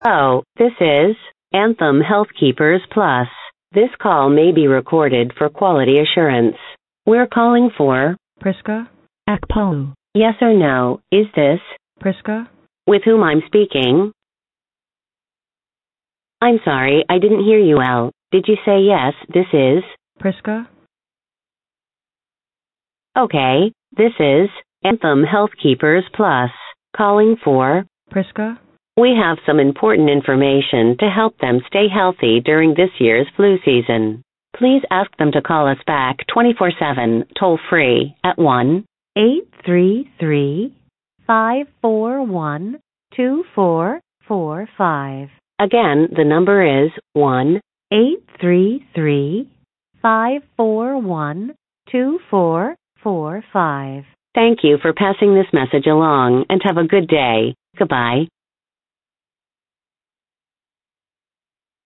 Oh, this is Anthem Health Keepers Plus. This call may be recorded for quality assurance. We're calling for Priska Akpolu. yes or no. Is this Priska? with whom I'm speaking? I'm sorry, I didn't hear you well. Did you say yes, this is? Priska? Okay, this is Anthem Health Keepers Plus. Calling for Priska? we have some important information to help them stay healthy during this year's flu season. Please ask them to call us back 24/7, toll-free, at 1-833-541-2445. Again, the number is 1-833-541-2445. Thank you for passing this message along and have a good day. Goodbye.